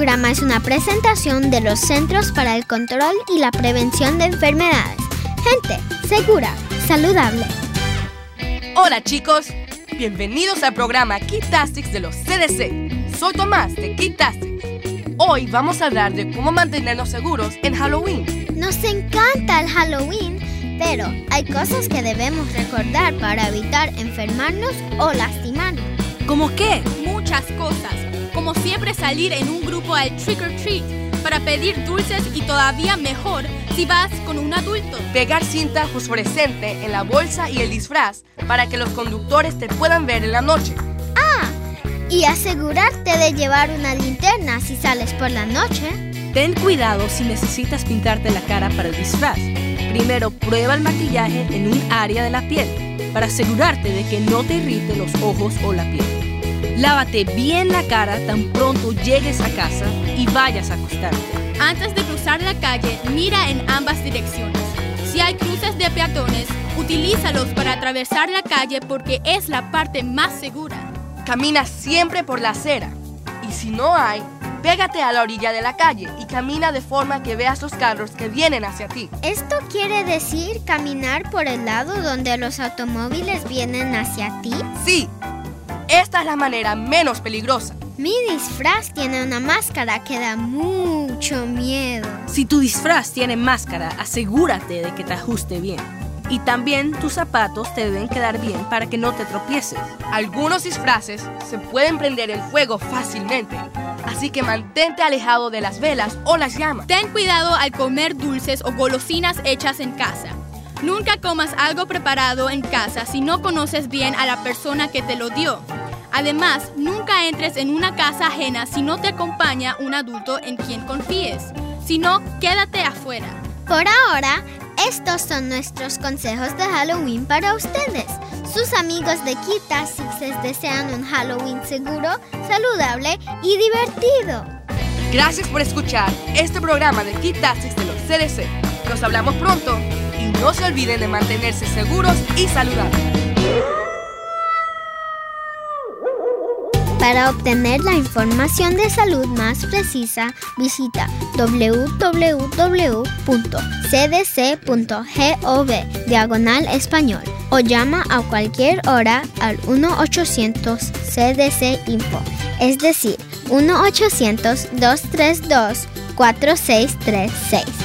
programa es una presentación de los Centros para el Control y la Prevención de Enfermedades. Gente segura, saludable. Hola chicos, bienvenidos al programa Kidtastics de los CDC. Soy Tomás de Kidtastics. Hoy vamos a hablar de cómo mantenernos seguros en Halloween. Nos encanta el Halloween, pero hay cosas que debemos recordar para evitar enfermarnos o lastimarnos. ¿Cómo qué? Muchas cosas, como siempre salir en un grupo al trick or treat para pedir dulces y todavía mejor si vas con un adulto. Pegar cinta fosforescente en la bolsa y el disfraz para que los conductores te puedan ver en la noche. Y asegurarte de llevar una linterna si sales por la noche. Ten cuidado si necesitas pintarte la cara para el disfraz. Primero prueba el maquillaje en un área de la piel para asegurarte de que no te irrite los ojos o la piel. Lávate bien la cara tan pronto llegues a casa y vayas a acostarte. Antes de cruzar la calle, mira en ambas direcciones. Si hay cruces de peatones, utilízalos para atravesar la calle porque es la parte más segura. Camina siempre por la acera. Y si no hay, pégate a la orilla de la calle y camina de forma que veas los carros que vienen hacia ti. ¿Esto quiere decir caminar por el lado donde los automóviles vienen hacia ti? Sí, esta es la manera menos peligrosa. Mi disfraz tiene una máscara que da mucho miedo. Si tu disfraz tiene máscara, asegúrate de que te ajuste bien. Y también tus zapatos te deben quedar bien para que no te tropieces. Algunos disfraces se pueden prender en fuego fácilmente, así que mantente alejado de las velas o las llamas. Ten cuidado al comer dulces o golosinas hechas en casa. Nunca comas algo preparado en casa si no conoces bien a la persona que te lo dio. Además, nunca entres en una casa ajena si no te acompaña un adulto en quien confíes. Si no, quédate afuera. Por ahora, estos son nuestros consejos de Halloween para ustedes. Sus amigos de Kidtastics les desean un Halloween seguro, saludable y divertido. Gracias por escuchar este programa de Kidtastics de los CDC. Nos hablamos pronto y no se olviden de mantenerse seguros y saludables. Para obtener la información de salud más precisa, visita www.cdc.gov/español o llama a cualquier hora al 1-800-CDC-INFO, es decir, 1-800-232-4636.